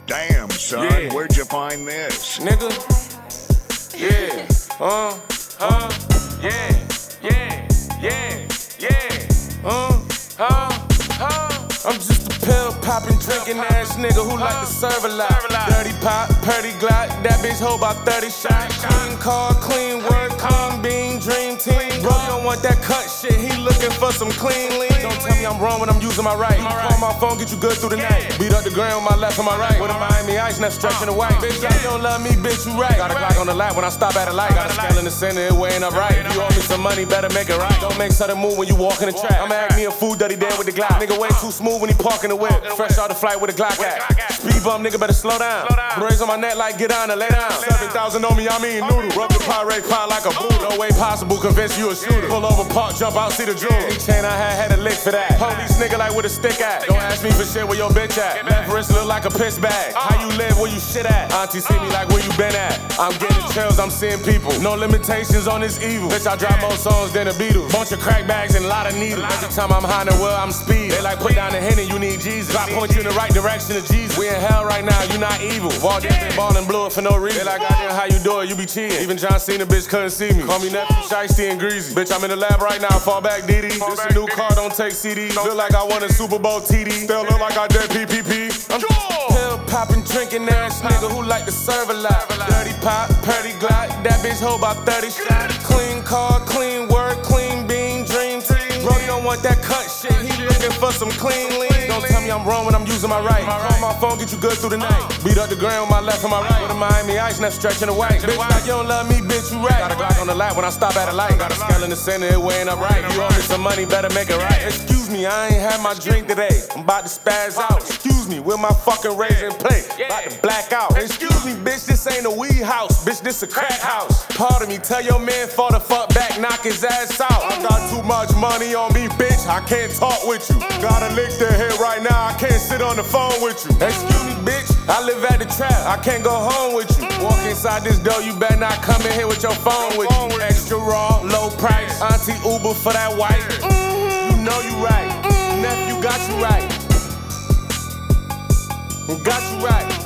Damn, son, Yeah. where'd you find this? Nigga. Yeah. I'm just a pill poppin', drinking ass nigga who like to serve a lot. Dirty pop, purdy glock, that bitch hold about 30 shots. Clean car, clean work, clean bean, dream team. Bro, you don't want that cut shit, he looking for some clean lean. Don't tell me I'm wrong when I'm using my right. Call my phone, get you good through the night. Beat up the ground with my left and my right. With a Miami ice, not stretching the white. Bitch, like you don't love me, bitch, you right. Got a Glock on the lap when I stop at a light. Got a scale in the center, it weighing up right. If you owe me some money, better make it right. Don't make sudden move when you walk in the trap. I'ma act me a fool dirty dead with the Glock. Nigga way too smooth when he parking the whip. Fresh out the flight with a Glock at. Speed bump, nigga better slow down. Braids on my neck like get down and lay down. 7,000 on me, I mean noodle. Rub the pirate pot like a boot. No way possible, convince you a shooter. Pull over, park, jump out, see the jewel. Any chain I had a lick for that. Police nigga like with a stick at. Don't ask me for shit where your bitch at. Left wrist look like a piss bag. How you live, where you shit at? Auntie see me like where you been at. I'm getting chills, I'm seeing people. No limitations on this evil. Bitch, I drop more songs than the Beatles. Bunch of crack bags and a lot of needles. Every time I'm high in the world, I'm speed. They like put down the Henny, you need Jesus. I point you in the right direction of Jesus. We in hell right now, you not evil. Walked in and ball and blew it for no reason. They like, goddamn, how you do it? You be cheating. Even John Cena, bitch, couldn't see me. Call me nephew, shiesty and greasy. Bitch, I'm in the lab right now, fall back, DD. This a new car, don't take CD. Feel like I won a Super Bowl TD. Still look like I did PPP. I'm pill poppin', drinking ass nigga who like to serve a lot. Dirty pop, purdy glock, that bitch hold about 30 shots. Clean car, clean work, clean bean, dream team. Bro, you don't want that cut shit, he looking for some clean lean. Don't tell me I'm wrong when I'm using my right. Call my phone, get you good through the night. Beat up the ground with my left and my right. With a Miami ice, not stretching the white. Bitch, like you don't love me, bitch, you right. Got a Glock on the lap when I stop at a light. Got a scale in the center, it weighing up right. You owe me some money, better make it right. Excuse me, I ain't had my drink today. I'm about to spaz out. Excuse me, with my fucking raisin plate. About to black out. Excuse me, bitch, this ain't a weed house. Bitch, this a crack house. Pardon me, tell your man fall the fuck back, knock his ass out. I got too much money on me, bitch, I can't talk with you. Gotta lick the head right now, I can't sit on the phone with you. Excuse me, bitch, I live at the trap, I can't go home with you. Walk inside this door, you better not come in here with your phone with you. Extra raw, low price, Auntie Uber for that white. You know you right, nephew got you right. Got you right.